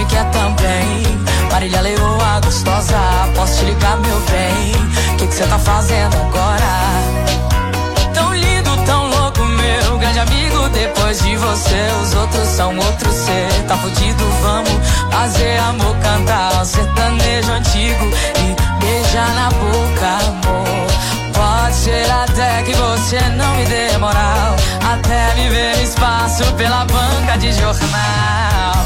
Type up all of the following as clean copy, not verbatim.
quer também. Marília Leoa gostosa, posso te ligar, meu bem? Que cê tá fazendo agora? Tão lindo, tão louco, meu grande amigo. Depois de você, os outros são outros. Cê tá fudido, vamos fazer amor, cantar um sertanejo antigo e beijar na boca, amor. Pode ser até que você não me dê moral, até me ver no espaço pela banca de jornal.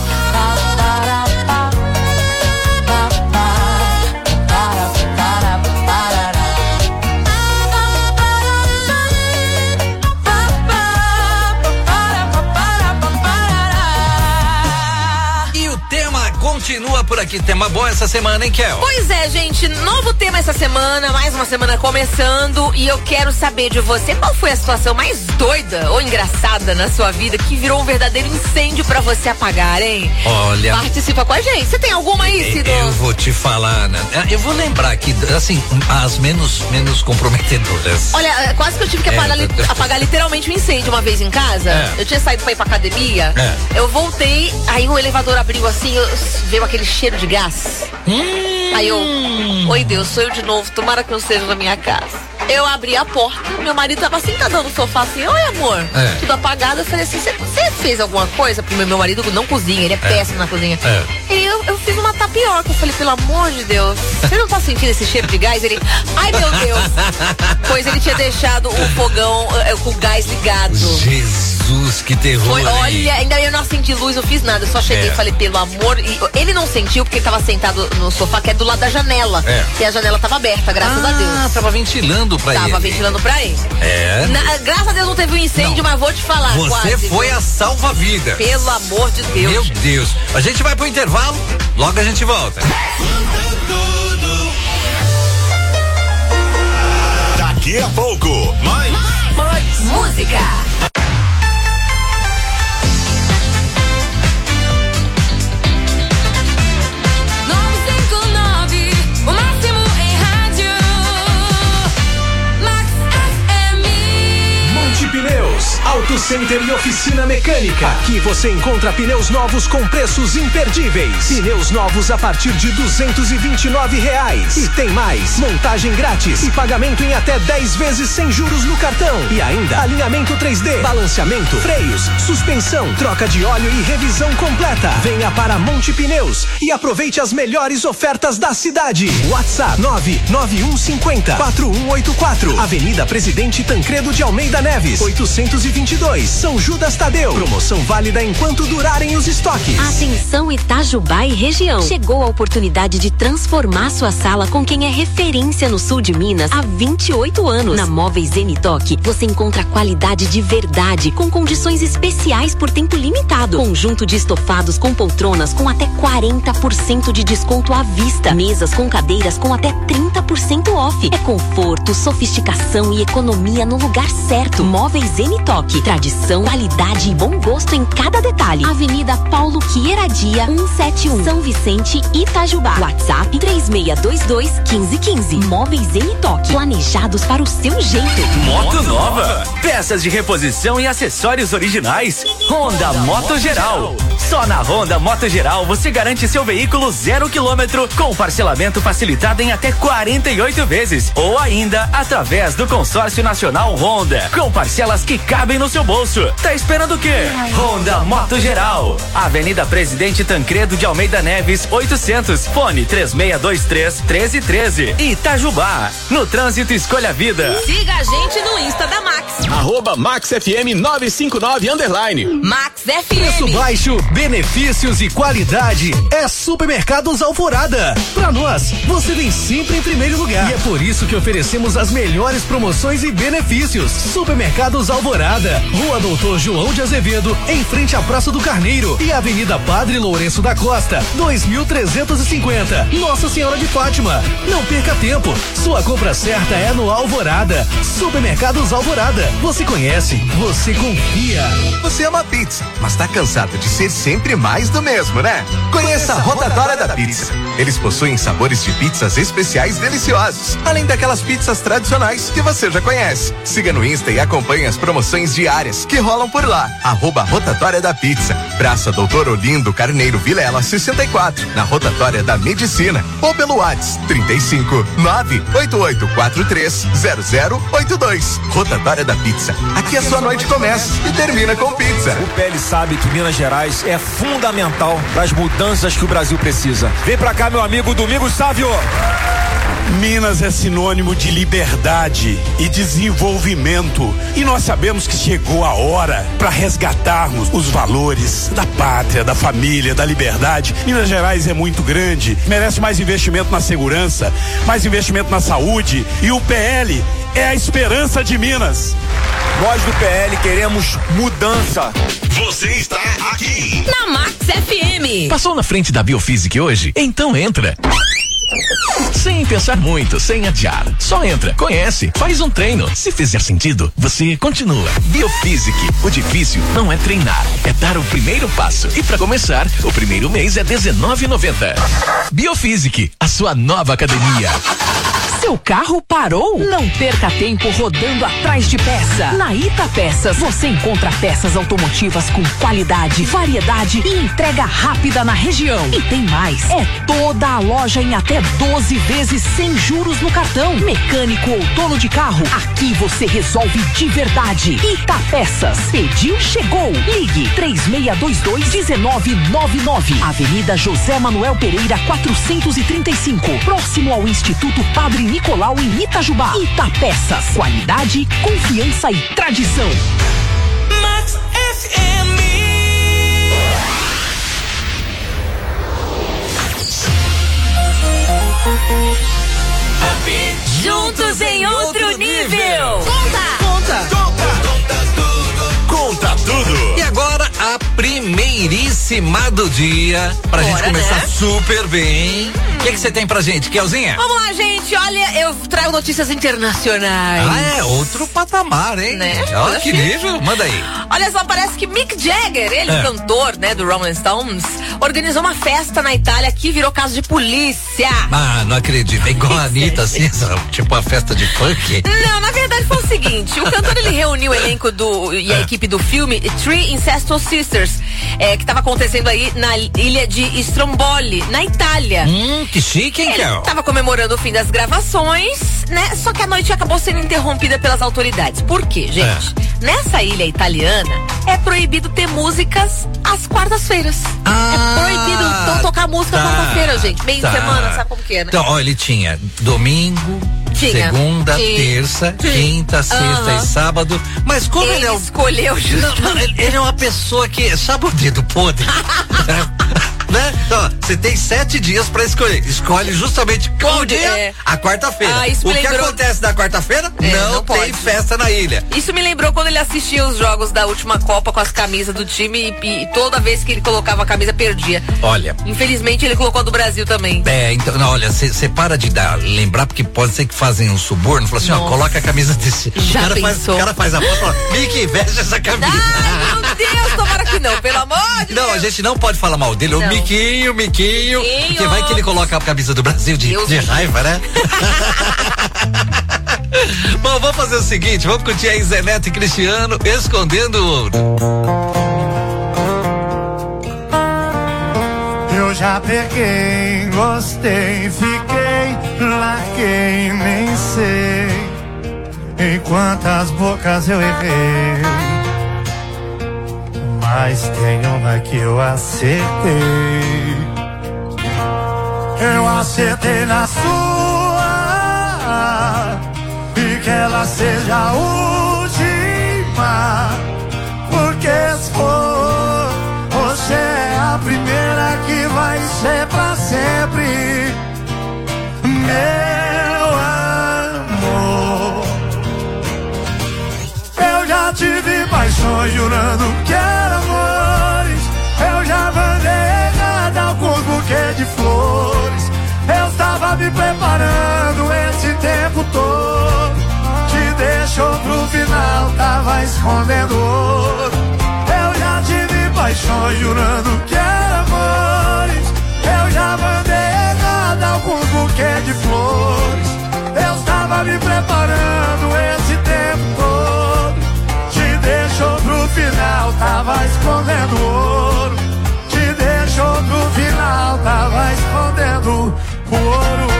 Continua por aqui, tema bom essa semana, hein, Kel? Pois é, gente, novo tema essa semana, mais uma semana começando, e eu quero saber de você, qual foi a situação mais doida ou engraçada na sua vida que virou um verdadeiro incêndio pra você apagar, hein? Olha, participa com a gente. Você tem alguma aí, Cido? Eu vou te falar, né? Eu vou lembrar aqui, assim, as menos comprometedoras. Olha, quase que eu tive que apagar literalmente um incêndio uma vez em casa. Eu tinha saído pra ir pra academia, eu voltei, aí o elevador abriu assim, veio aquele cheiro de gás. Aí eu, oi Deus, sou eu de novo, tomara que não seja na minha casa. Eu abri a porta, meu marido tava sentado no sofá assim, oi amor, tudo apagado. Eu falei assim, você fez alguma coisa? Porque meu marido não cozinha, ele é péssimo na cozinha. E eu fiz uma tapioca, eu falei, pelo amor de Deus, você não tá sentindo esse cheiro de gás? Ele, ai meu Deus. Pois ele tinha deixado o fogão com o gás ligado. Jesus, que terror. Foi, olha, ainda eu não acendi luz, não fiz nada, eu só cheguei e falei, pelo amor. E ele não sentiu porque ele tava sentado no sofá, que é do lado da janela. E a janela tava aberta, graças a Deus. Tava ventilando pra ele. Tava ventilando pra ele. Graças a Deus não teve um incêndio, mas vou te falar. Você quase, foi a salva-vidas. Pelo amor de Deus. Meu Deus. A gente vai pro intervalo, logo a gente volta. Daqui a pouco, mais música. Pneus, Auto Center e oficina mecânica. Aqui você encontra pneus novos com preços imperdíveis. Pneus novos a partir de R$229. E tem mais, montagem grátis e pagamento em até 10 vezes sem juros no cartão. E ainda, alinhamento 3D, balanceamento, freios, suspensão, troca de óleo e revisão completa. Venha para Monte Pneus e aproveite as melhores ofertas da cidade. WhatsApp 99150-4184. Avenida Presidente Tancredo de Almeida Neves, 822, São Judas Tadeu. Promoção válida enquanto durarem os estoques. Atenção Itajubá e região. Chegou a oportunidade de transformar sua sala com quem é referência no sul de Minas há 28 anos. Na Móveis Zenitoc, você encontra qualidade de verdade, com condições especiais por tempo limitado. Conjunto de estofados com poltronas com até 40% de desconto à vista. Mesas com cadeiras com até 30% off. É conforto, sofisticação e economia no lugar certo. Móveis Zenitoc, tradição, qualidade e bom gosto em cada detalhe. Avenida Paulo Queiradia, 171, São Vicente, Itajubá. WhatsApp 3622-1515. Móveis Zenitoc, planejados para o seu jeito. Moto nova, peças de reposição e acessórios originais. Honda Moto Geral. Só na Honda Moto Geral você garante seu veículo 0 km com parcelamento facilitado em até 48 vezes ou ainda através do Consórcio Nacional Honda, com parcelas que cabem no seu bolso. Tá esperando o quê? Honda Moto Geral. Avenida Presidente Tancredo de Almeida Neves, 800. Fone 3623-1313. Itajubá. No trânsito, escolha a vida. Siga a gente no Insta da Max. @MaxFM959_. Max FM. Preço baixo, benefícios e qualidade. É Supermercados Alvorada. Pra nós, você vem sempre em primeiro lugar. E é por isso que oferecemos as melhores promoções e benefícios. Supermercados Alvorada, Rua Doutor João de Azevedo, em frente à Praça do Carneiro, e Avenida Padre Lourenço da Costa, 2350, Nossa Senhora de Fátima. Não perca tempo, sua compra certa é no Alvorada. Supermercados Alvorada, você conhece, você confia. Você ama pizza, mas tá cansado de ser sempre sempre mais do mesmo, né? Conheça a Rotatória da Pizza. Eles possuem sabores de pizzas especiais deliciosos, além daquelas pizzas tradicionais que você já conhece. Siga no Insta e acompanhe as promoções diárias que rolam por lá. @Rotatória da Pizza, Praça Doutor Olindo Carneiro Vilela 64, na Rotatória da Medicina, ou pelo WhatsApp 35 98843 0082. Rotatória da Pizza. Aqui a sua noite começa e termina com pizza. O PL sabe que Minas Gerais é fundamental para as mudanças que o Brasil precisa. Vem pra cá, meu amigo Domingos Sávio. Minas é sinônimo de liberdade e desenvolvimento. E nós sabemos que chegou a hora para resgatarmos os valores da pátria, da família, da liberdade. Minas Gerais é muito grande, merece mais investimento na segurança, mais investimento na saúde. E o PL é a esperança de Minas. Nós do PL queremos mudança. Você está aqui na Max FM. Passou na frente da Biofísica hoje? Então entra. Sem pensar muito, sem adiar. Só entra, conhece, faz um treino. Se fizer sentido, você continua. Biofísica. O difícil não é treinar, é dar o primeiro passo. E pra começar, o primeiro mês é R$19,90. Biofísica, a sua nova academia. Seu carro parou? Não perca tempo rodando atrás de peça. Na Ita Peças, você encontra peças automotivas com qualidade, variedade e entrega rápida na região. E tem mais, é toda a loja em até 12 vezes sem juros no cartão. Mecânico ou dono de carro, aqui você resolve de verdade. Ita Peças, pediu, chegou. Ligue 3622-1999. Avenida José Manuel Pereira 435, próximo ao Instituto Padre Nicolau em Itajubá. Ita Peças, qualidade, confiança e tradição. Max FM. Juntos em outro nível. Conta tudo. E agora a primeiríssima do dia pra gente começar, né? Super bem. O que você tem pra gente, Kelzinha? Vamos lá, gente. Olha, eu trago notícias internacionais. Ah, é outro patamar, hein? Né? Olha que nível. Manda aí. Olha só, parece que Mick Jagger, ele, cantor, né, do Rolling Stones, organizou uma festa na Itália que virou caso de polícia. Ah, não acredito. É igual a Anitta, assim, tipo a festa de funk. Não, na verdade foi o seguinte, o cantor, ele reuniu o elenco e a equipe do filme Three Incestuous Sisters, que estava acontecendo aí na ilha de Stromboli, na Itália. Que chique, hein, Kel? Ele tava comemorando o fim das gravações, né? Só que a noite acabou sendo interrompida pelas autoridades. Por quê, gente? Nessa ilha italiana, é proibido ter músicas às quartas-feiras. É proibido tocar música quarta-feira, gente. Meio de semana, sabe como que é, né? Então, ó, ele tinha domingo, segunda, terça, quinta, sexta e sábado. Mas como ele escolheu justamente. Ele é uma pessoa que, sabe o dedo podre? Né? Então, você tem 7 dias pra escolher. Escolhe justamente qual dia? A quarta-feira. O que acontece na quarta-feira? Não tem festa na ilha. Isso me lembrou quando ele assistia os jogos da última Copa com as camisas do time e toda vez que ele colocava a camisa, perdia. Olha. Infelizmente, ele colocou a do Brasil também. Então, não, olha, você para de lembrar, porque pode ser que fazem um suborno. Fala assim, ó, coloca a camisa desse. Já o cara faz a foto e fala, Mickey, veste essa camisa. Ai, meu Deus, tomara que não, pelo amor de Deus. Não, a gente não pode falar mal dele. O Miquinho, porque vai que ele coloca a camisa do Brasil de raiva, né? Bom, vamos fazer o seguinte, vamos curtir aí Zé Neto e Cristiano escondendo ouro. Eu já peguei, gostei, fiquei, larguei, nem sei em quantas bocas eu errei, mas tem uma que eu acertei. Eu acertei na sua e que ela seja a última, porque se for, você é a primeira que vai ser pra sempre, meu amor. Eu já tive paixões jurando que eram amores, eu já mandei errada alguns buquês de flores. Eu estava me preparando esse tempo todo, te deixou pro final, tava escondendo ouro. Eu já tive paixões jurando que era amores. Eu já mandei errado alguns buquês de flores. Eu estava me preparando esse tempo todo. Te deixou pro final, tava escondendo ouro. Te deixou pro final, tava escondendo o ouro.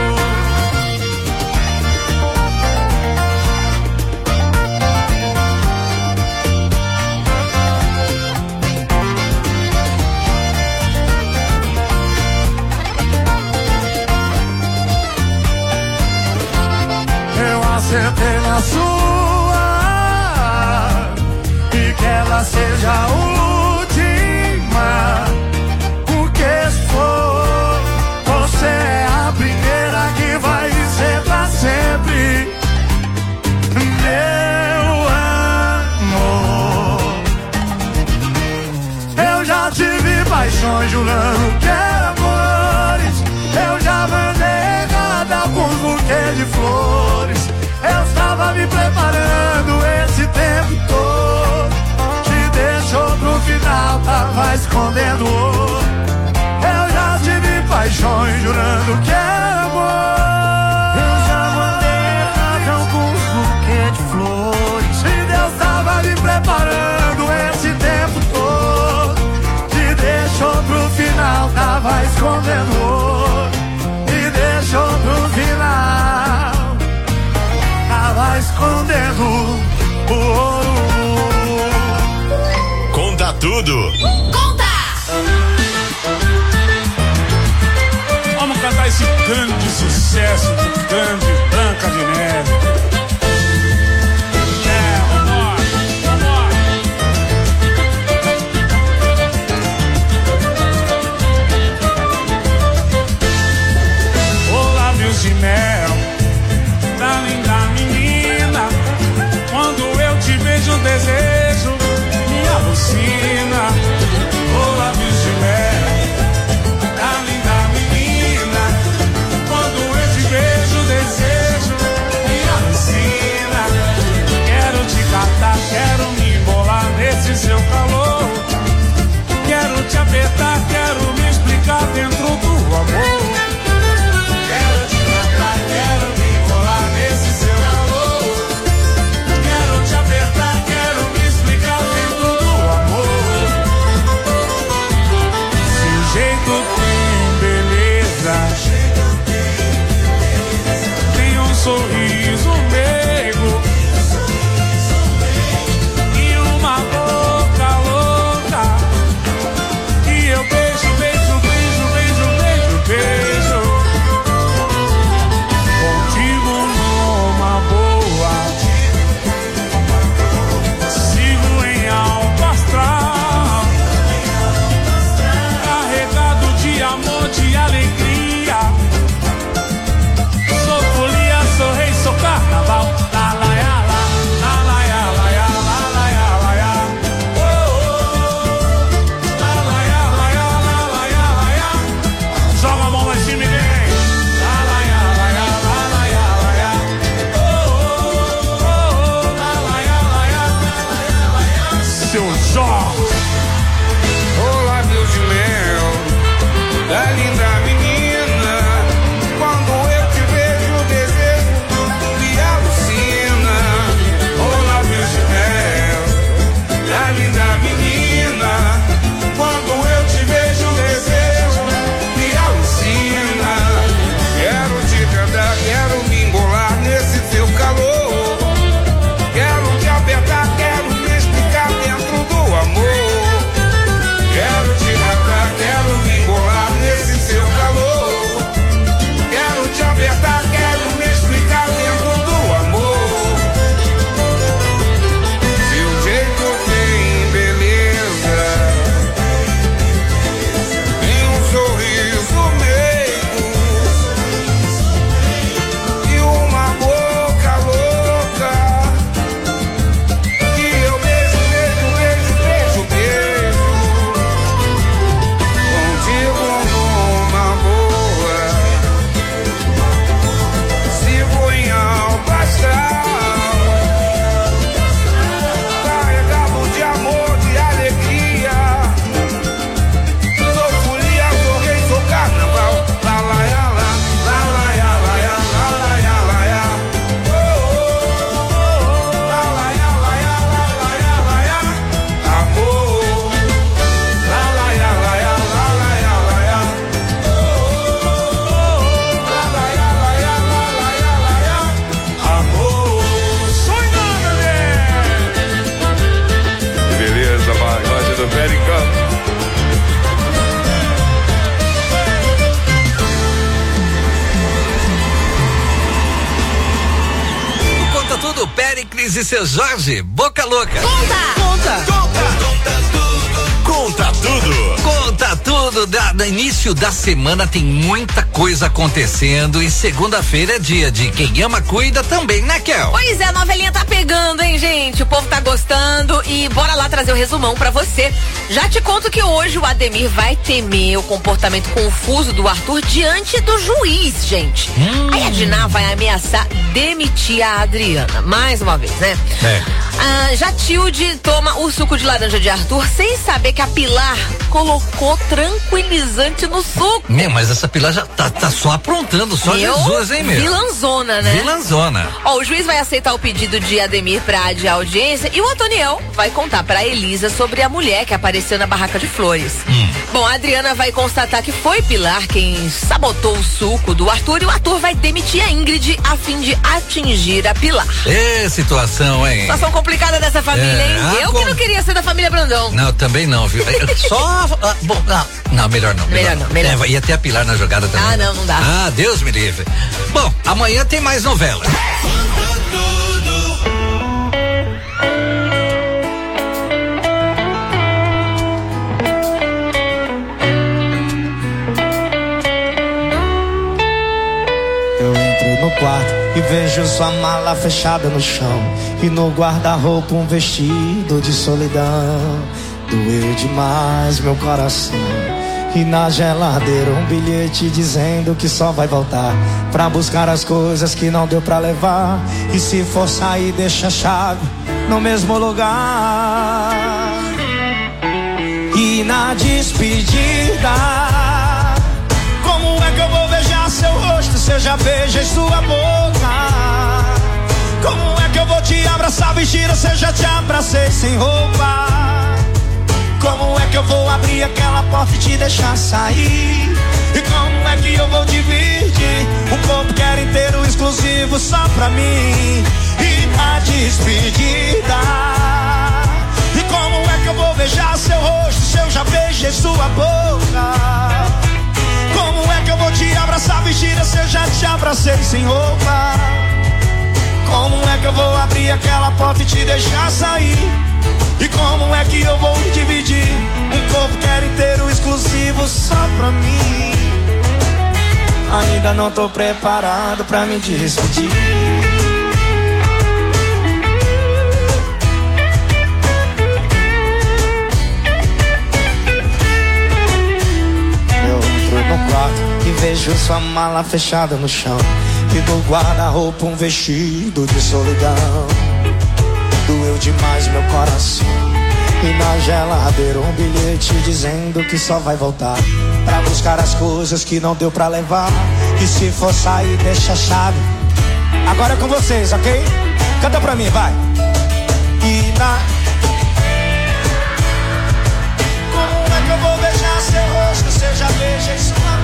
Acertei na sua e que ela seja a última. Porque se for, você é a primeira que vai ser pra sempre. Meu amor, eu já tive paixões jurando que era amores. Eu já mandei errado alguns buquês de flores. Eu estava me preparando esse tempo todo. Te deixou pro final, tava escondendo ouro. Eu já tive paixões jurando que era amor. Eu já mandei errado alguns buquês de flores. E Deus tava me preparando esse tempo todo. Te deixou pro final, tava escondendo ouro. E deixou pro final, tava escondendo o ouro. Conta tudo. Conta! Vamos cantar esse grande sucesso do grande Branca de Neve. Vambora. Oh, lábios de mel da linda menina, quando eu te vejo o desejo me alucina. Oh, lábios de mel da linda menina, quando eu te vejo o Péricles e seu Jorge, Boca Louca. Conta tudo. Conta tudo. No início da semana tem muita coisa acontecendo e segunda-feira é dia de quem ama cuida também, né, Kel? Pois é, a novelinha tá pegando, hein, gente? O povo tá gostando e bora lá trazer o resumão pra você. Já te conto que hoje o Ademir vai temer o comportamento confuso do Arthur diante do juiz, gente. Aí a Diná vai ameaçar demitir a Adriana, mais uma vez, né? Já Tilde toma o suco de laranja de Arthur sem saber que a Pilar colocou tranquilizante no suco. Mas essa Pilar já tá só aprontando, só Jesus, hein, meu? Vilanzona, né? Vilanzona. O juiz vai aceitar o pedido de Ademir pra adiar a audiência e o Antoniel vai contar pra Elisa sobre a mulher que apareceu na barraca de flores. Bom, a Adriana vai constatar que foi Pilar quem sabotou o suco do Arthur e o Arthur vai demitir a Ingrid a fim de atingir a Pilar. Situação, hein? Situação complicada dessa família, hein? Eu que não queria ser da família Brandão. Não, também não, viu? Melhor não. Melhor. Ia ter a Pilar na jogada também. Não dá. Deus me livre. Bom, amanhã tem mais novela. Eu entro no quarto e vejo sua mala fechada no chão e no guarda-roupa um vestido de solidão. Doeu demais meu coração. E na geladeira um bilhete dizendo que só vai voltar pra buscar as coisas que não deu pra levar. E se for sair deixa a chave no mesmo lugar. E na despedida, como é que eu vou beijar seu rosto se eu já beijei sua boca? Como é que eu vou te abraçar vestida se eu já te abracei sem roupa? Como é que eu vou abrir aquela porta e te deixar sair? E como é que eu vou dividir um corpo que era inteiro exclusivo só pra mim? E na despedida, e como é que eu vou beijar seu rosto se eu já beijei sua boca? Como é que eu vou te abraçar vestida se eu já te abracei sem roupa? Como é que eu vou abrir aquela porta e te deixar sair? E como é que eu vou dividir um corpo que era inteiro exclusivo só pra mim? Ainda não tô preparado pra me despedir. Eu entro no quarto e vejo sua mala fechada no chão e no guarda-roupa um vestido de solidão. Doeu demais meu coração. E na geladeira um bilhete dizendo que só vai voltar pra buscar as coisas que não deu pra levar. E se for sair deixa a chave. Agora é com vocês, ok? Canta pra mim, vai. E na... Como é que eu vou beijar seu rosto se eu já beijei sua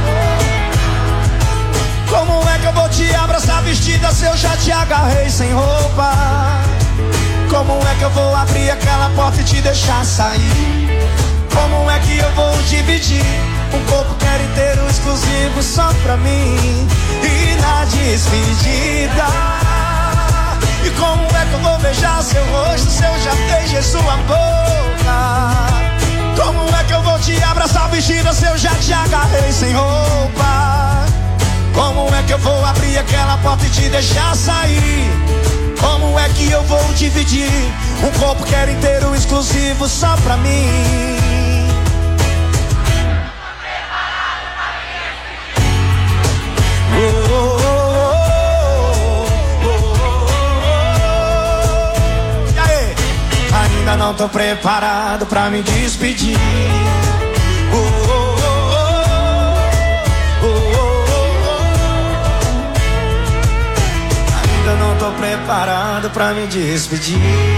boca? Como é que eu vou te abraçar vestida se eu já te agarrei sem roupa? Como é que eu vou abrir aquela porta e te deixar sair? Como é que eu vou dividir um corpo que era inteiro exclusivo só pra mim? E na despedida, e como é que eu vou beijar seu rosto se eu já beijei sua boca? Como é que eu vou te abraçar vestida se eu já te agarrei sem roupa? Como é que eu vou abrir aquela porta e te deixar sair? Como é que eu vou dividir um corpo que era inteiro exclusivo só pra mim? E aí? Ainda não tô preparado pra me despedir. Não tô preparado pra me despedir.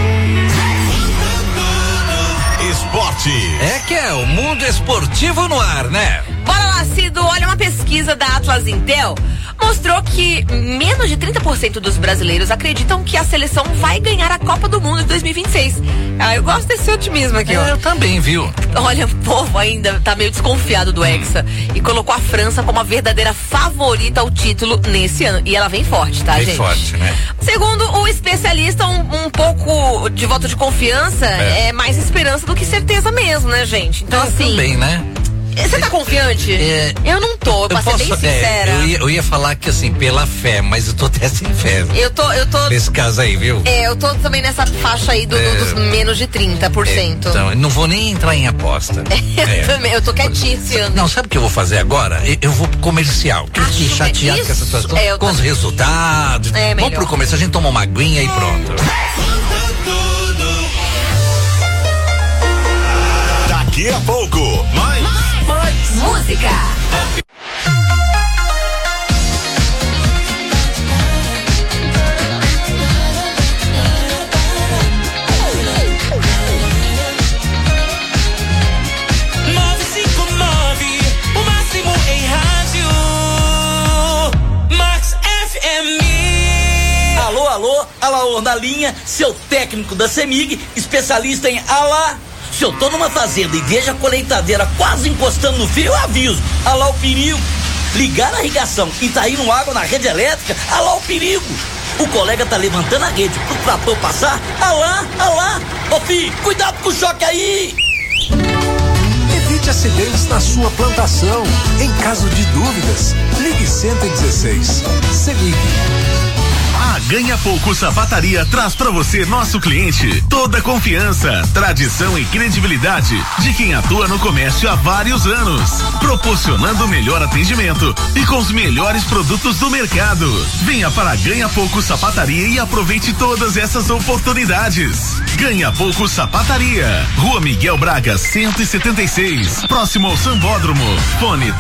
Esporte. Que é o mundo esportivo no ar, né? Bora lá, Cido. Olha, uma pesquisa da Atlas Intel mostrou que menos de 30% dos brasileiros acreditam que a seleção vai ganhar a Copa do Mundo de 2026. Eu gosto desse otimismo aqui, ó. Eu também, viu? Olha, o povo ainda tá meio desconfiado do Hexa e colocou a França como a verdadeira favorita ao título nesse ano. E ela vem forte, tá, gente? Vem forte, né? Segundo o especialista, um pouco de voto de confiança é mais esperança do que certeza mesmo, né, gente? Então, assim. Também, né? Você tá confiante? Eu não tô, pra ser bem sincera. Eu ia falar que assim, pela fé, mas eu tô até sem fé. Eu tô. Nesse caso aí, viu? Eu tô também nessa faixa aí dos menos de 30%. Então, não vou nem entrar em aposta. Eu tô quietíssima. Não, sabe o que eu vou fazer agora? Eu vou pro comercial. Que eu fiquei chateado com essa situação. Com os resultados. Vamos pro comercial, a gente toma uma aguinha e pronto. Daqui a pouco, mais música. Alaor da linha, seu técnico da CEMIG, especialista em Se eu tô numa fazenda e vejo a colheitadeira quase encostando no fio, eu aviso. Alá o perigo. Ligar a irrigação e tá indo água na rede elétrica, alá o perigo. O colega tá levantando a rede pro trator passar, alá. Ô filho, cuidado com o choque aí. Evite acidentes na sua plantação. Em caso de dúvidas, ligue 116. CEMIG. A Ganha Pouco Sapataria traz pra você, nosso cliente, toda a confiança, tradição e credibilidade de quem atua no comércio há vários anos, proporcionando o melhor atendimento e com os melhores produtos do mercado. Venha para a Ganha Pouco Sapataria e aproveite todas essas oportunidades. Ganha Pouco Sapataria, Rua Miguel Braga 176, próximo ao Sambódromo. Fone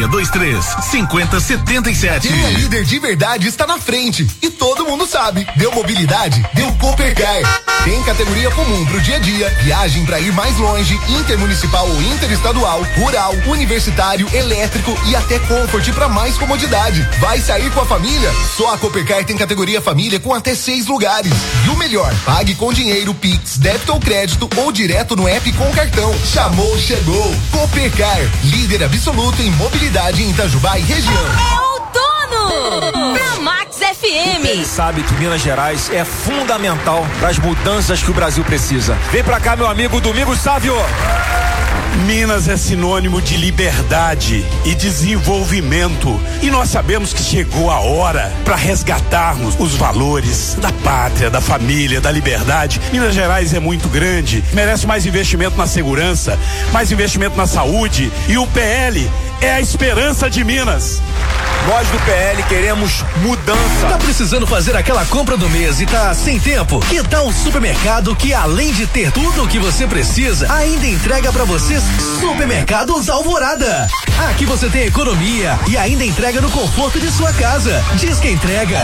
3623-5077. Quem é líder de verdade está na frente e todo mundo sabe. Deu mobilidade? Deu Coopercar. Tem categoria comum pro dia a dia, viagem pra ir mais longe, intermunicipal ou interestadual, rural, universitário, elétrico e até Comfort pra mais comodidade. Vai sair com a família? Só a Coopercar tem categoria família com até 6 lugares. E o melhor, pague com dinheiro, Pix, débito ou crédito ou direto no app com cartão. Chamou, chegou. Coopercar, líder absoluto em mobilidade em Itajubá e região. É outono! Pra Max FM. Ele sabe que Minas Gerais é fundamental para as mudanças que o Brasil precisa. Vem pra cá, meu amigo Domingos Sávio. Minas é sinônimo de liberdade e desenvolvimento. E nós sabemos que chegou a hora para resgatarmos os valores da pátria, da família, da liberdade. Minas Gerais é muito grande, merece mais investimento na segurança, mais investimento na saúde. E o PL é a esperança de Minas. Nós do PL queremos mudança. Tá precisando fazer aquela compra do mês e tá sem tempo? Que tal um supermercado que, além de ter tudo o que você precisa, ainda entrega pra vocês Supermercados Alvorada. Aqui você tem economia e ainda entrega no conforto de sua casa. Diz que entrega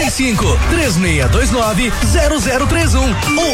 35-3629-0031 ou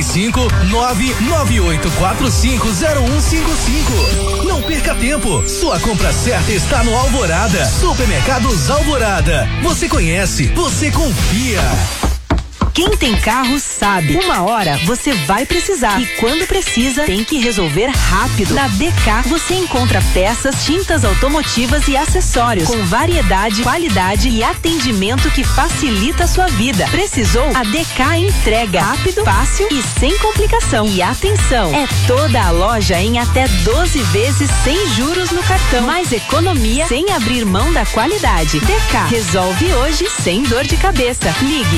35-99845-0155. Não perca tempo. Sua compra certa está no Alvorada. Supermercados Alvorada. Você conhece, você confia. Quem tem carro sabe. Uma hora você vai precisar. E quando precisa, tem que resolver rápido. Na DK você encontra peças, tintas automotivas e acessórios com variedade, qualidade e atendimento que facilita a sua vida. Precisou? A DK entrega rápido, fácil e sem complicação. E atenção, é toda a loja em até 12 vezes sem juros no cartão. Mais economia sem abrir mão da qualidade. DK resolve hoje sem dor de cabeça. Ligue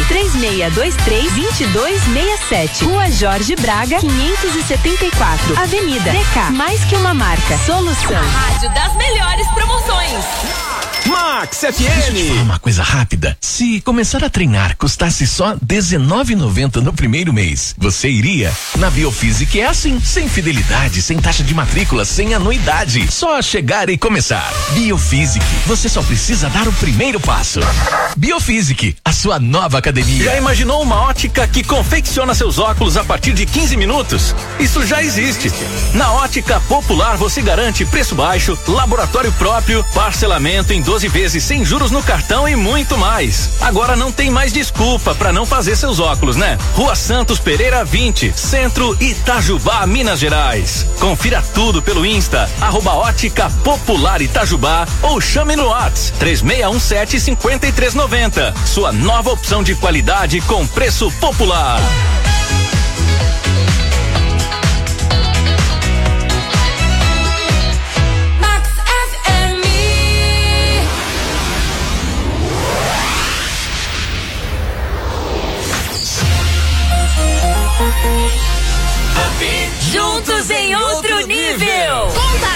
3623-2267. Rua Jorge Braga, 574. Avenida DK. Mais que uma marca. Solução. A rádio das melhores promoções. Max FM. Deixa eu te falar uma coisa rápida. Se começar a treinar custasse só R$19,90 no primeiro mês, você iria? Na Biofísica é assim, sem fidelidade, sem taxa de matrícula, sem anuidade. Só chegar e começar. Biofísica, você só precisa dar o primeiro passo. Biofísica, a sua nova academia. Já imaginou uma ótica que confecciona seus óculos a partir de 15 minutos? Isso já existe. Na Ótica Popular você garante preço baixo, laboratório próprio, parcelamento em 12 vezes vezes sem juros no cartão e muito mais. Agora não tem mais desculpa para não fazer seus óculos, né? Rua Santos Pereira 20, Centro, Itajubá, Minas Gerais. Confira tudo pelo Insta, @Ótica Popular Itajubá ou chame no WhatsApp 3617-5390. Sua nova opção de qualidade com preço popular. Juntos em outro nível.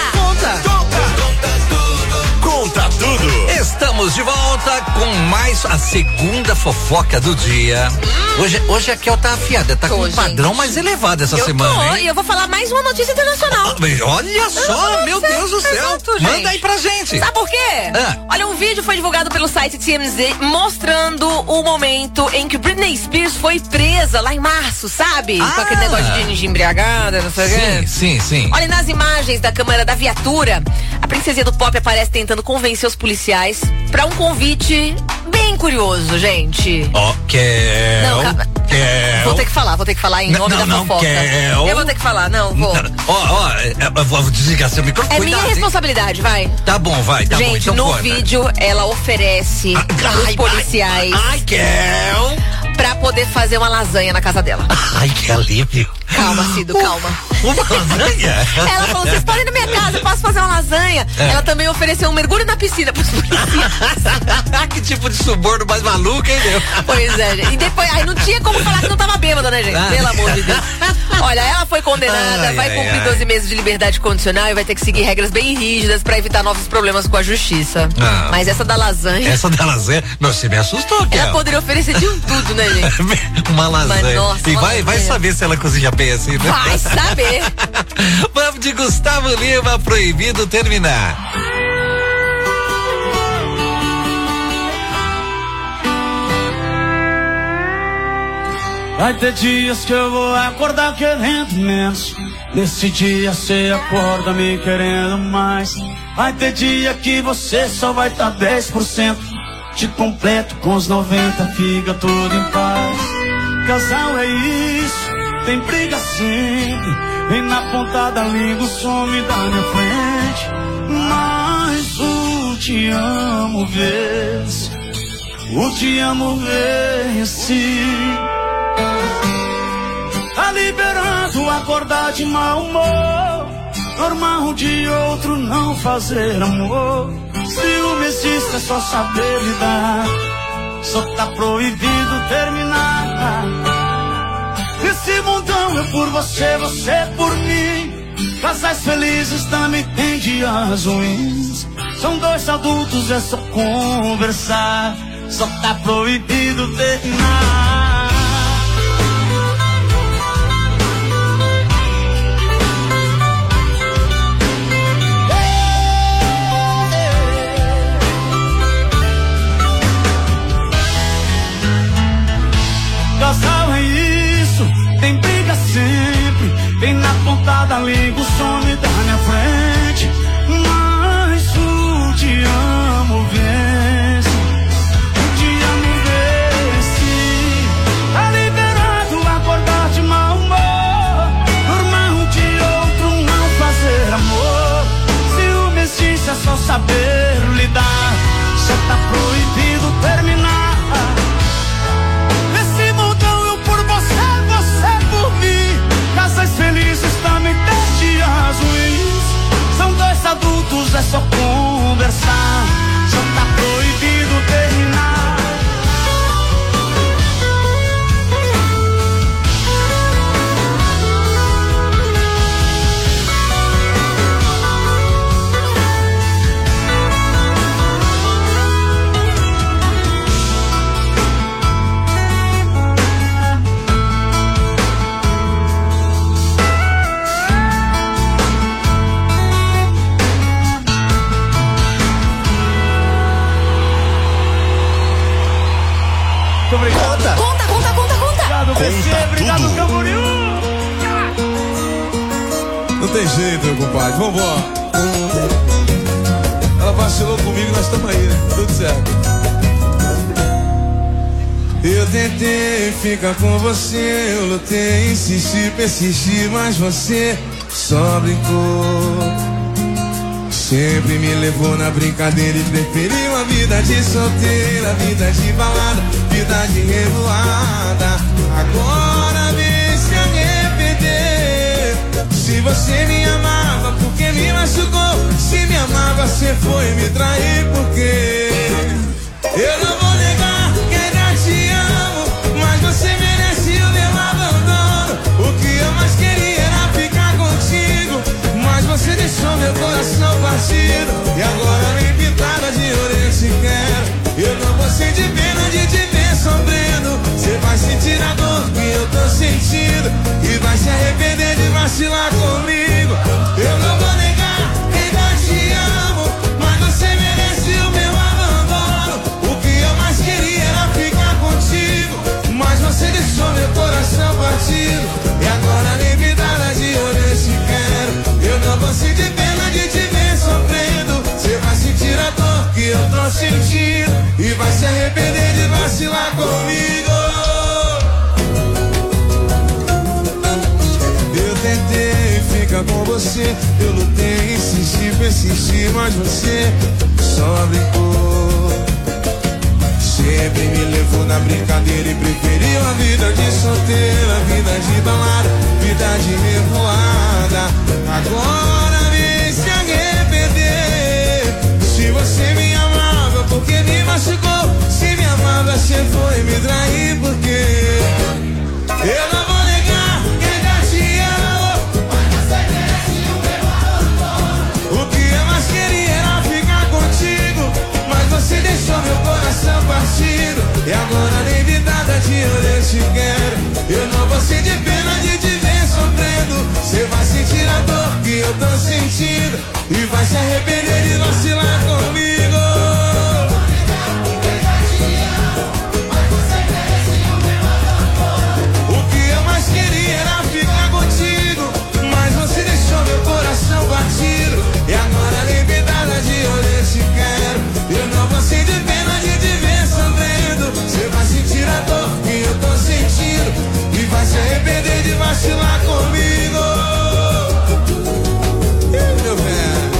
Conta tudo. Estamos de volta com mais a segunda fofoca do dia. Hoje a Kel tá afiada, tá com um padrão mais elevado essa semana. E eu vou falar mais uma notícia internacional. Olha só, meu Deus do céu. Exato, manda aí pra gente. Sabe por quê? Olha, um vídeo foi divulgado pelo site TMZ mostrando o momento em que Britney Spears foi presa lá em março, sabe? Com aquele negócio de dirigir embriagada, não sei o quê. Sim. Olha, nas imagens da câmera da viatura, a princesinha do pop aparece tentando convencer os policiais pra um convite bem curioso, gente. Vou ter que falar em nome da fofoca. Eu vou ter que falar, vou. Eu vou desligar seu microfone. É minha responsabilidade, vai. Tá bom, vai. Tá gente, bom, então no vídeo, ela oferece os policiais pra poder fazer uma lasanha na casa dela. Ai, que alívio. Calma, Cido, calma. Uma lasanha? Ela falou, vocês podem ir na minha casa, eu posso fazer uma lasanha. Ela também ofereceu um mergulho na piscina pros policiais. Que tipo de suborno mais maluco, hein, meu? Pois é, gente. E depois, aí não tinha como falar que não tava bêbada, né, gente? Pelo amor de Deus. Olha, ela foi condenada, vai cumprir 12 meses de liberdade condicional e vai ter que seguir regras bem rígidas pra evitar novos problemas com a justiça. Mas essa da lasanha... Você me assustou, Kel. Ela poderia oferecer de tudo, né, gente? Uma lasanha. Mas, nossa, e vai saber se ela cozinha bem assim, né? Vai saber. Vamos de Gustavo Lima, Proibido Terminar. Vai ter dias que eu vou acordar querendo menos. Nesse dia cê acorda me querendo mais. Vai ter dia que você só vai tá 10%. Te completo com os 90, fica tudo em paz. Casal é isso, tem briga sempre. Vem na ponta da língua, some da minha frente. Mas o te amo vence. O te amo vence. Tá liberando acordar de mau humor. Normal de outro não fazer amor. Ciúme existe, é só saber lidar. Só tá proibido terminar. Esse mundão é por você, você é por mim. Casais felizes também tem dias ruins. São dois adultos, é só conversar. Só tá proibido terminar. Casal é isso, tem briga sempre. Vem na ponta da língua, some da minha frente. Mas o te amo vence. O te amo vence. Tá liberado acordar de mau humor. Normal de outro não fazer amor. Ciúme existe, é só saber lidar. Só tá proibido terminar. Felizes também tem dias ruins. São dois adultos, é só conversar. Só tá proibido terminar. Obrigado, Camboriú. Não tem jeito, meu compadre. Vambora. Ela vacilou comigo na nós estamos aí, tudo certo. Eu tentei ficar com você, eu lutei, insisti, persisti, mas você só brincou. Sempre me levou na brincadeira e preferiu a vida de solteira, vida de balada, vida de revoada. Agora vem se arrepender. Se você me amava, porque me machucou? Se me amava, você foi me trair, porque eu não vou negar que ainda te amo, mas você merece o meu abandono. O que eu mais queria era ficar contigo, mas você deixou meu coração partido. E agora vem pintada de ouro se quero. Eu não vou sentir pena de te ver sofrendo. Você vai sentir a dor que eu tô sentindo e vai se arrepender de vacilar comigo. Eu não vou negar que ainda te amo, mas você merece o meu abandono. O que eu mais queria era ficar contigo, mas você deixou meu coração partido. E agora nem me dá de ouro se quero. Eu não vou sentir pena de te ver sofrendo. Você vai sentir a dor que eu tô sentindo e vai se arrepender de vacilar comigo. Eu tentei ficar com você, eu lutei, insisti, persisti, mas você só brincou. Sempre me levou na brincadeira e preferiu a vida de solteira, vida de balada, vida de revoada. Agora vem se arrepender. Se você me amava, porque me machucou? Se me amava, você foi me trair, porque eu não vou negar que ainda te amo, mas você merece o meu abandono. O que eu mais queria era ficar contigo, mas você deixou meu coração partido. E agora nem de nada de eu te quero. Eu não vou sentir pena de te ver sofrendo. Você vai sentir a dor que eu tô sentindo e vai se arrepender de vacilar comigo. O que eu mais queria era ficar contigo, mas você deixou meu coração partido. E agora nem de nada de eu te quero. Eu não vou sentir pena de te ver sofrendo. Você vai sentir a dor que eu tô sentindo e vai se arrepender de vacilar comigo. Meu velho,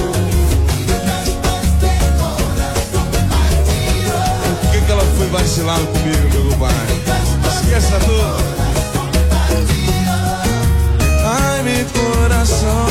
por que ela foi vacilar comigo, meu compadre? Esqueça a dor. Ai, meu coração.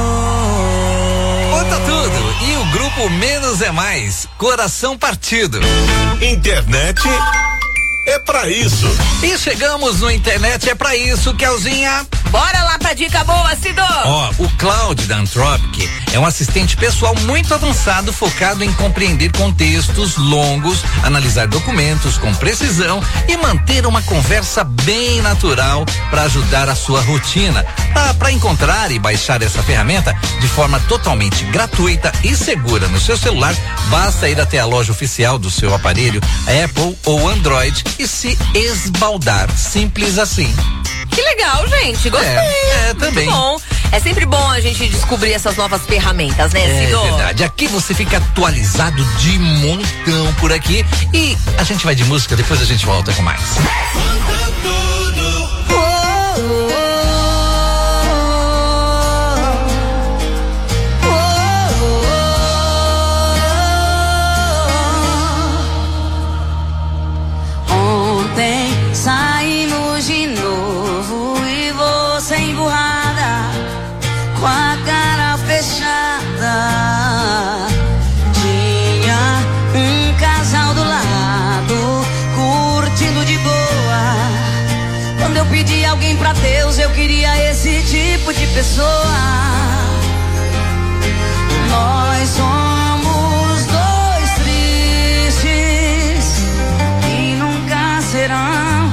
Conta tudo. E o grupo Menos é Mais, Coração Partido. Internet é pra isso. E chegamos no Internet é pra isso, Kelzinha. Bora lá pra dica boa, Cido. O Cloud da Anthropic é um assistente pessoal muito avançado, focado em compreender contextos longos, analisar documentos com precisão e manter uma conversa bem natural para ajudar a sua rotina. Para encontrar e baixar essa ferramenta de forma totalmente gratuita e segura no seu celular, basta ir até a loja oficial do seu aparelho, Apple ou Android, e se esbaldar. Simples assim. Que legal, gente. Gostei. Também. Muito bom. É sempre bom a gente descobrir essas novas ferramentas, né, Cido? É verdade. Aqui você fica atualizado de montão por aqui. E a gente vai de música, depois a gente volta com mais. Ontem saímos de novo e você emburrada, com a cara fechada. Tinha um casal do lado, curtindo de boa. Quando eu pedi alguém pra Deus, eu queria esse tipo de pessoa. Nós somos dois tristes que nunca serão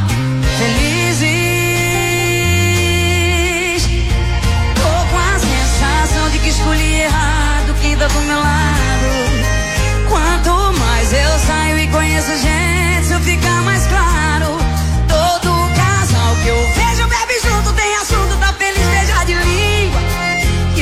felizes. Tô com a sensação de que escolhi errado quem tá do meu lado. Quanto mais eu saio e conheço gente, isso fica mais claro. Todo casal que eu vejo bebe junto, tem assunto, tá feliz, beija de língua.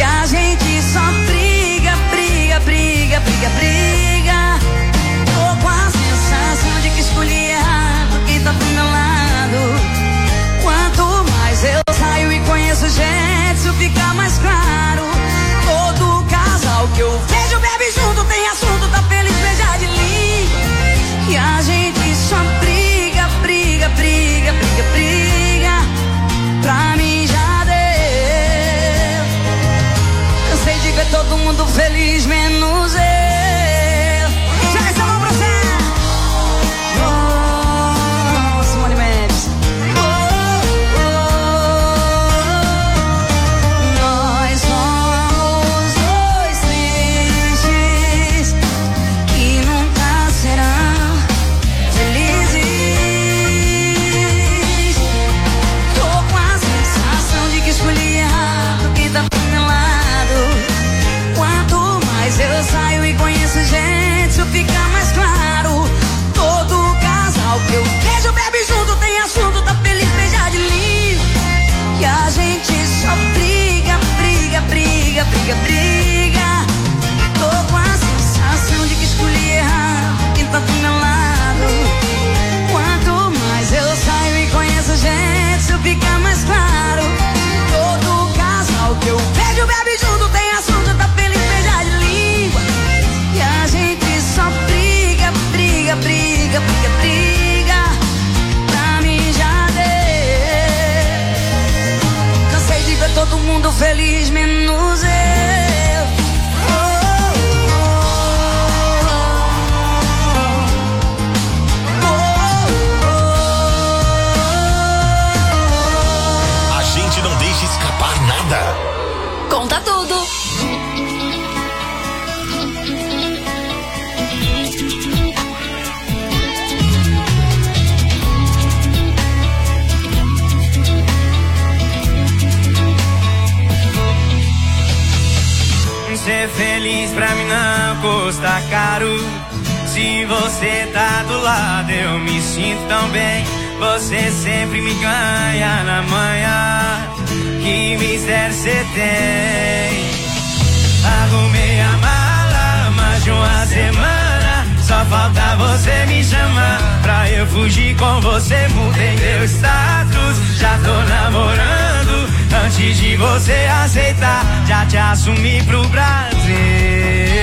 ser feliz pra mim não custa caro. Se você tá do lado eu me sinto tão bem. Você sempre me ganha na manhã. Que mistério cê tem? Arrumei a mala mais de uma semana. Só falta você me chamar pra eu fugir com você. Mudei meu status, já tô namorando. Antes de você aceitar, já te assumi pro Brasil.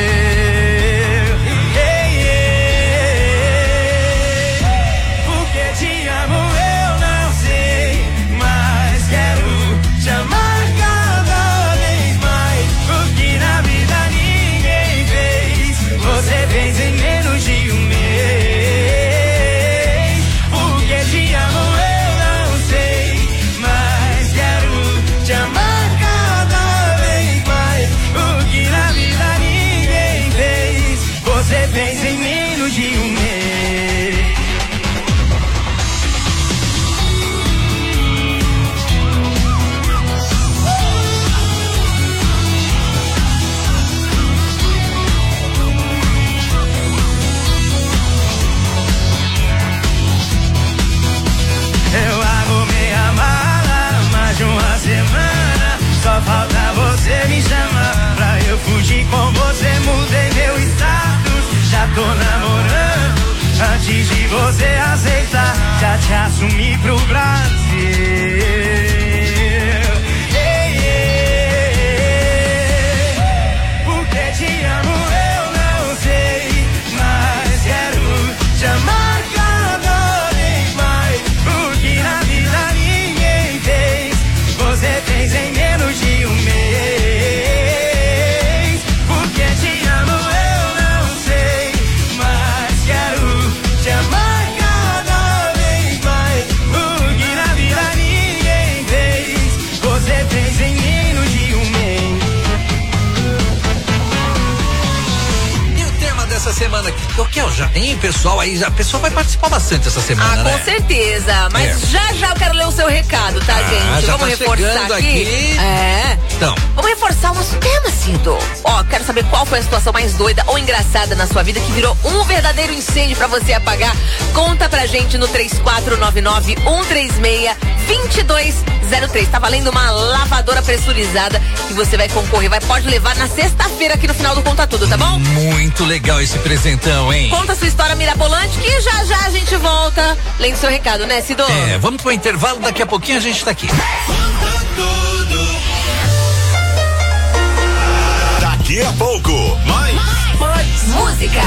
Só falta você me chamar pra eu fugir com você. Mudei meu status, já tô namorando. Antes de você aceitar, já te assumi pro Brasil. Porque te amo eu não sei, mas quero te amar cada vez mais. O que na vida ninguém fez, você fez em menos de um mês. Porque te amo eu não sei, mas quero te amar cada vez mais. O que na vida ninguém fez, você fez em menos de um mês. E o tema dessa semana aqui, o que já tem pessoal aí, a pessoa vai participar bastante essa semana, né? Com certeza, mas já eu quero ler o seu recado, tá, gente? Já vamos tá reforçar aqui. Então. Vamos reforçar o nosso tema, Cido. Ó, quero saber qual foi a situação mais doida ou engraçada na sua vida que virou um verdadeiro incêndio pra você apagar. Conta pra gente no 3499-136-2203. Tá valendo uma lavadora pressurizada que você vai concorrer, pode levar na sexta-feira aqui no final do Conta Tudo, tá bom? Muito legal esse presentão, hein? Conta sua história mirabolante que já a gente volta lendo seu recado, né, Cido? Vamos pro intervalo, daqui a pouquinho a gente tá aqui. Daqui a pouco, mais música.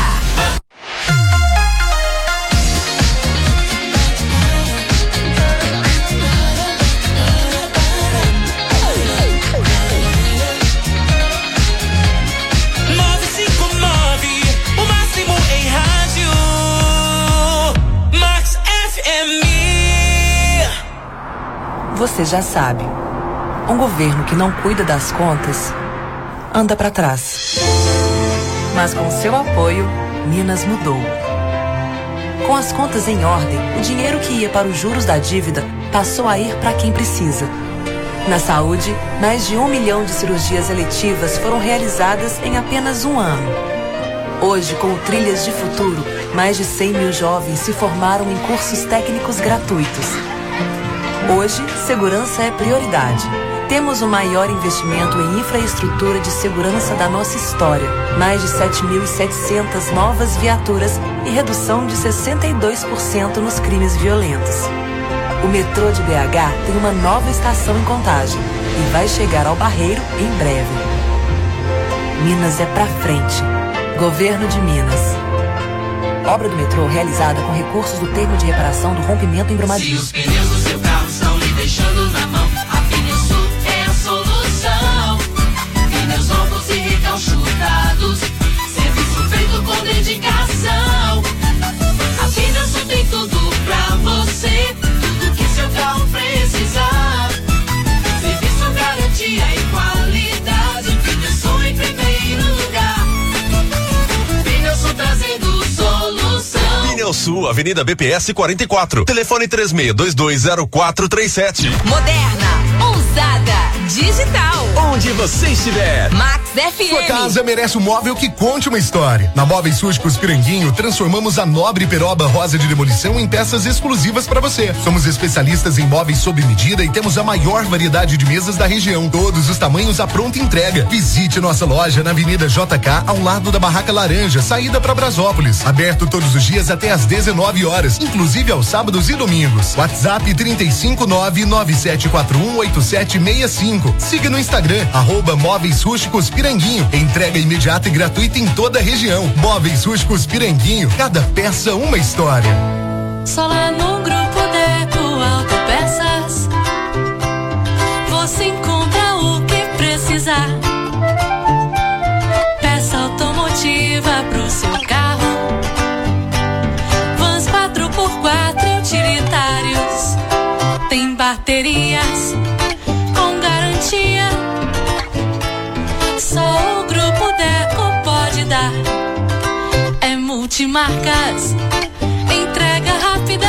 Você já sabe, um governo que não cuida das contas anda para trás. Mas com seu apoio, Minas mudou. Com as contas em ordem, o dinheiro que ia para os juros da dívida passou a ir para quem precisa. Na saúde, mais de 1 milhão de cirurgias eletivas foram realizadas em apenas um ano. Hoje, com o Trilhas de Futuro, mais de 100 mil jovens se formaram em cursos técnicos gratuitos. Hoje, segurança é prioridade. Temos o maior investimento em infraestrutura de segurança da nossa história. Mais de 7.700 novas viaturas e redução de 62% nos crimes violentos. O metrô de BH tem uma nova estação em Contagem e vai chegar ao Barreiro em breve. Minas é pra frente. Governo de Minas. Obra do metrô realizada com recursos do termo de reparação do rompimento em Brumadinho. Se os pneus do seu carro estão lhe deixando na mão, a Pneusul é a solução. Pneus novos e recalchutados, serviço feito com dedicação. A Pneusul tem tudo pra você, tudo que seu carro precisar. Serviço, garantia e qualidade, Pneusul em primeiro lugar. Pneusul trazendo solução. Pneusul, Avenida BPS 44. Telefone 36220437. Moderna, ousada, digital. Onde você estiver. Max FM. Sua casa merece um móvel que conte uma história. Na Móveis Rústicos Piranguinho, transformamos a nobre peroba rosa de demolição em peças exclusivas para você. Somos especialistas em móveis sob medida e temos a maior variedade de mesas da região. Todos os tamanhos à pronta entrega. Visite nossa loja na Avenida JK, ao lado da Barraca Laranja, saída para Brasópolis. Aberto todos os dias até às 19 horas, inclusive aos sábados e domingos. WhatsApp 35997418765. Siga no Instagram, @Móveis Rústicos Piranguinho. Entrega imediata e gratuita em toda a região. Móveis Rústicos Piranguinho, cada peça uma história. Só lá no Grupo Deco Autopeças você encontra o que precisar. Peça automotiva pro seu carro, vans 4x4 utilitários, tem baterias com garantia. Só o Grupo Deco pode dar. É multimarcas, entrega rápida,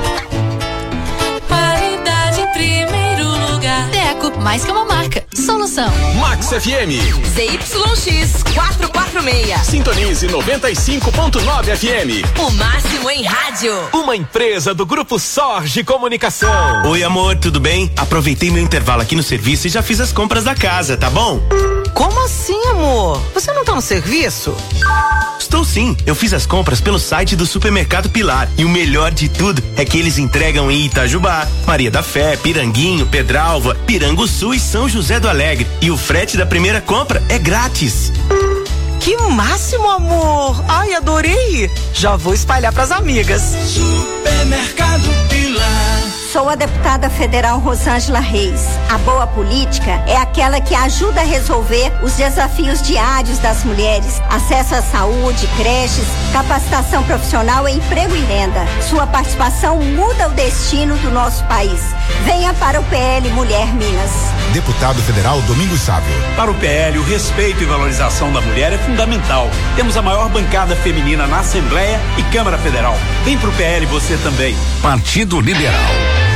qualidade em primeiro lugar. Deco, mais que uma marca, solução. Max FM. ZYX 446. Sintonize 95.9 FM. O máximo em rádio. Uma empresa do Grupo Sorge Comunicação. Oi, amor, tudo bem? Aproveitei meu intervalo aqui no serviço e já fiz as compras da casa, tá bom? Como assim, amor? Você não tá no serviço? Estou sim, eu fiz as compras pelo site do Supermercado Pilar e o melhor de tudo é que eles entregam em Itajubá, Maria da Fé, Piranguinho, Pedralva, Piranguçu e São José do Alegre, e o frete da primeira compra é grátis. Que máximo, amor! Ai, adorei! Já vou espalhar pras amigas. Supermercado Pilar. Sou a deputada federal Rosângela Reis. A boa política é aquela que ajuda a resolver os desafios diários das mulheres. Acesso à saúde, creches, capacitação profissional, emprego e renda. Sua participação muda o destino do nosso país. Venha para o PL Mulher Minas. Deputado federal Domingos Sávio. Para o PL, o respeito e valorização da mulher é fundamental. Temos a maior bancada feminina na Assembleia e Câmara Federal. Vem pro PL você também. Partido Liberal.